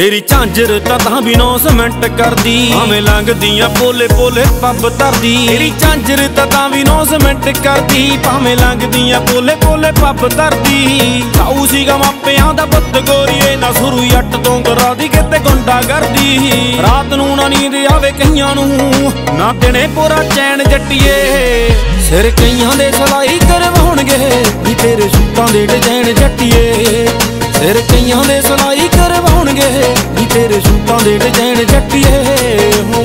तेरी झांझर तां भी 9 मिनट करदी, भावें लंघदियां पोले पोले पब धरदी। तेरी झांझर तां भी 9 मिनट करदी, भावें लंघदियां पोले पोले पब धरदी। खाऊ सीगा मापियां दा पुੱਤ गोरीए, ना सुरू जट तों करा दी किते गुंडा करदी। रात नूं ना नींद आवे कईयां नूं, ना दिने पूरा चैन जट्टीए। सिर कईयां दे सलाई करवाउणगे नी तेरे सूटां दे डिजाइन जट्टीए। सिर कईयां दे सलाई करवाउणगे नी तेरे सूटां दे डिजाइन जट्टीए हो।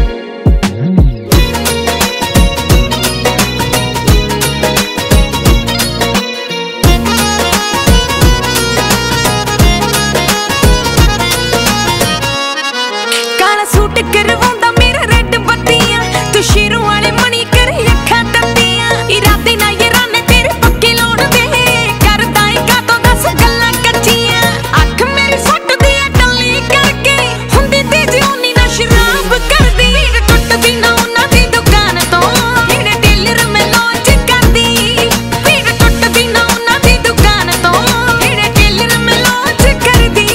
काला सूट करवाउंदा मेरा रेड बत्तियां, तू शेरों वाले मणी कर अखां तत्तियां। इरादे ना ये राने तेरे पक्के लाउण दे, करदा ए कातों दस गल्लां कच्चियां। अख मेरी सट दी टल्ली करके हुंदी तेज ओनी ना शराब करदी। टुटदी ना उन्हां दी दुकान तों जेड़े टेलर मैं लॉन्च करदी। भीड़ टुटदी ना उन्हां दी दुकान तों जेड़े टेलर मैं लॉन्च करदी।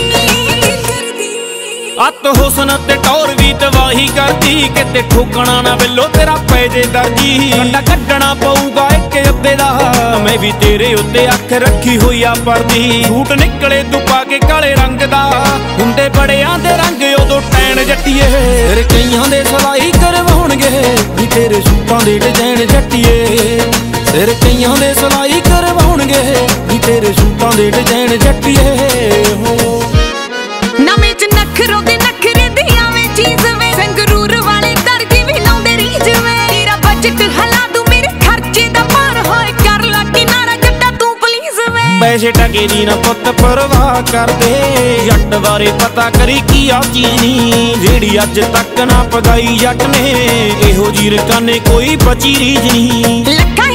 अत हुस्न ते टौर भी तबाही करदी, किते ठोकना ना बिल्लो तेरा पै जे दर्जी। कंडा कड्डना पऊगा एक अद्धे दा, मैं भी तेरे उत्ते अख रखी होई आ परदी। सूट निकले तू पा के काले रंग दा, हुंदे बड़ियां दे रंग उदों टैन जट्टीए। सिर कईयां दे सलाई करवाउणगे नी तेरे सूटां दे डिजाइन जट्टीए। सिर कईयां दे सलाई करवाउणगे नी तेरे सूटां दे डिजाइन जट्टीए हो। नवें च नखरों दे नखरे दी आवे चीज वे, संगरूर वाले दर्जी भी लाउंदे रीज वे। तेरा बजट हला दूं मेरे खर्चे दा पार होए, कर ला किनारा जट्टा तू प्लीज वे। पैसे टके दी ना पुੱਤ परवाह करदे, जट बारे पता करी की आ चीज नी जेड़ी अज तक ना पगाई जट ने। इहो जी रकाने कोई बची रीज नी।